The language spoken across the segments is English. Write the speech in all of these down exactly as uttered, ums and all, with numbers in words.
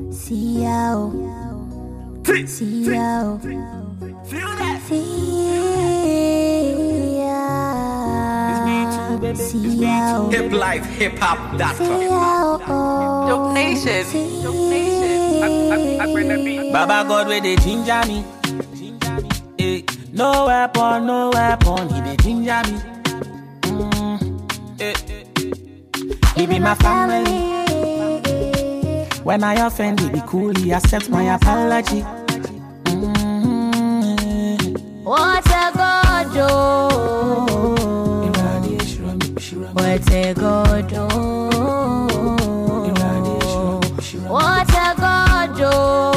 See ya, see ya, Feel that? see ya, see ya, Hip life, hip hop, dot see com. ya, Dope Nation. Dope Nation. I, I, I bring that beat. Baba God where they ginger me. Eh, no weapon, no weapon, he they ginger me. Mm, eh, he be my family. When I offend, he be cool, he accepts my apology. Mm, what a God do, what a God do, what a God do,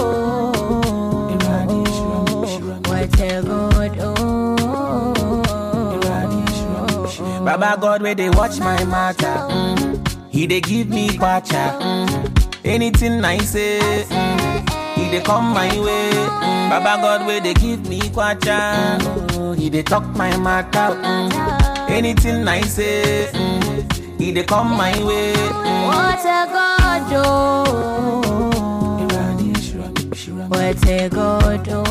what a God do. Baba God where they watch my matter. Mm, he they give me kwacha. Mm, anything I say, mm, he they come my way. Mm, Baba God where they give me kwacha. Mm, he they talk my matter. Mm, anything I say, mm, he they come my way. Mm, What a God do, what a God do,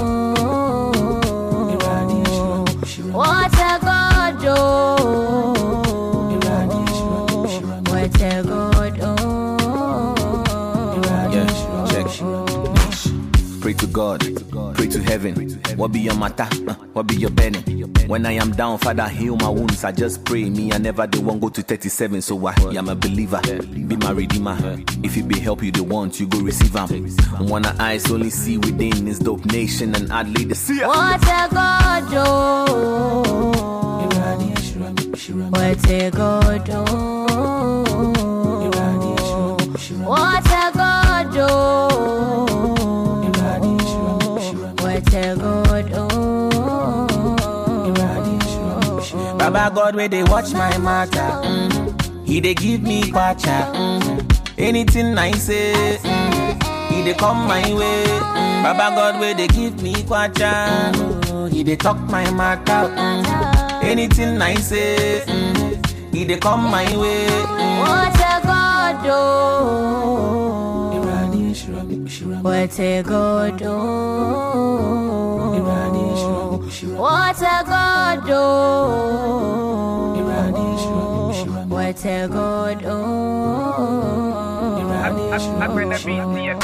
what a God do, what a God do. Yeah, check. Pray to God, pray to heaven. What be your matter? Uh, what be your burden? When I am down, Father, heal my wounds. I just pray. Me, I never do one go to thirty-seven. So I am a believer. Be my redeemer. If it be help you the want, you go receive them. Wanna eyes only see within this dope nation and I'd lead the sea. What a God do, what a God do, what a God do, what a God do. Baba God where they watch my matter. Mm, he they give me kwacha. Mm, anything I say, mm, he they come my way. Mm, Baba God where they give me kwacha. Mm, he they talk my matter. Mm, anything I say, mm, he they come my way. Mm, What a God do, what a God do, what a God do, what a God do. I, I, I bring that beat.